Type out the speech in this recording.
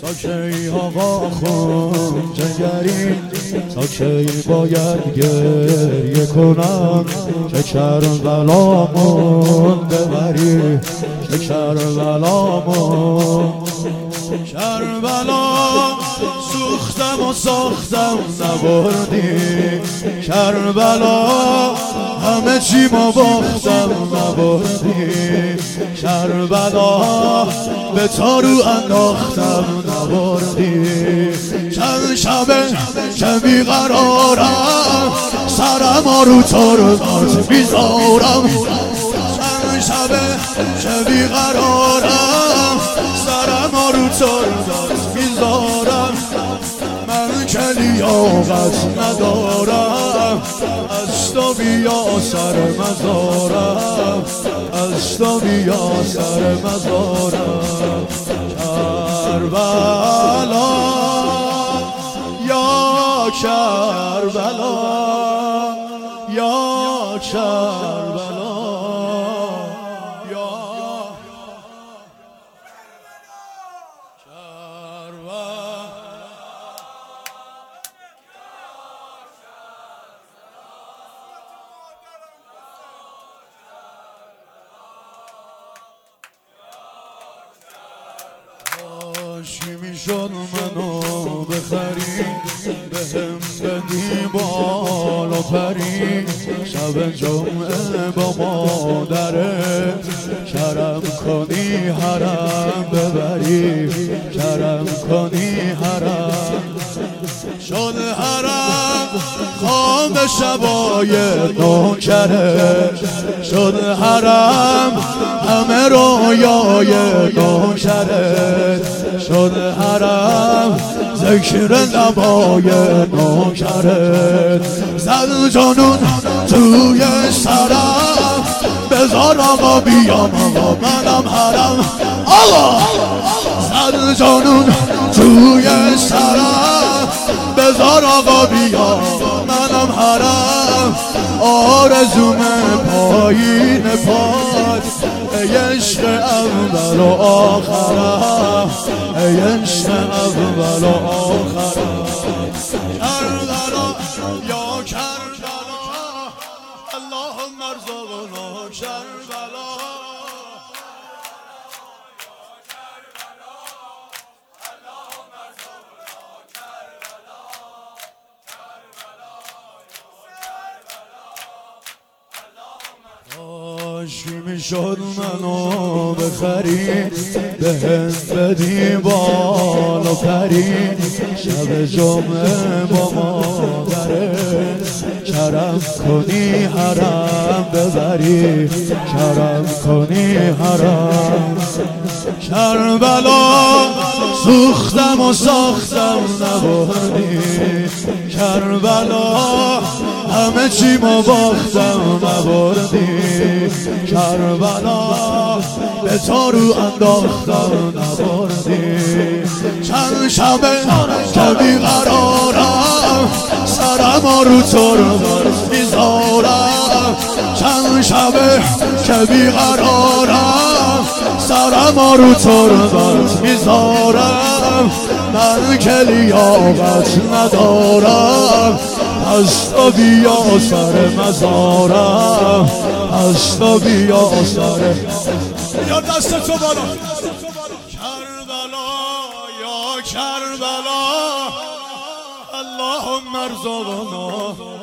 تا کی آقا خون جگری، تا کی باید گریه کنم که کربلامون ببری، که کربلامون. کربلا سوختم و ساختم نبردی، کربلا همه چی ما باختم نبردی، کربلا به تارو انداختم نبردی. چند شبه که بیقرارم سرم رو تربت میذارم، چند شبه که بیقرارم سرم رو تربت میذارم. من که لیاقت ندارم از تو بیا سر مزارم، از تو بیا سر مزارم. کربلا یا کربلا یا کربلا یا چی میشد منو بخری، بهم بدی بال و پری، شب جمعه با مادرت کرم کنی حرم ببری، کرم کنی حرم. شد حرم خواب شبای نوکرت، شد حرم همه رویای نوکرت، شد حرم ذکر لبای نوکرت. زد جانون توی سرم بذار آقا بیام آقا منم حرم. آقا زد جانون توی سرم بذار آقا بیام منم حرم. آرزومه پایین پات ای عشق اول و آخرم، ای عشق اول و آخرم. کربلا یا کربلا اللهم ارزقنا کربلا. چی میشد منو بخری، بهم بدی بال و پری، شب جمعه با مادرت کرم کنی حرم ببری، کرم کنی حرم. کربلا سوختم و ساختم نبردی، کربلا همه چی ما باختم نبردی، کربلا به تارو انداختم نبردی. چند شبه که بیقرارم سرم رو تربت میذارم، چند شبه که بیقرارم سرم رو تربت میذارم. من که لیاقت ندارم از تو بیا سر مزارم، از تو بیا سر. یا دست تو بالا. کربلا یا کربلا اللهم ارزقنا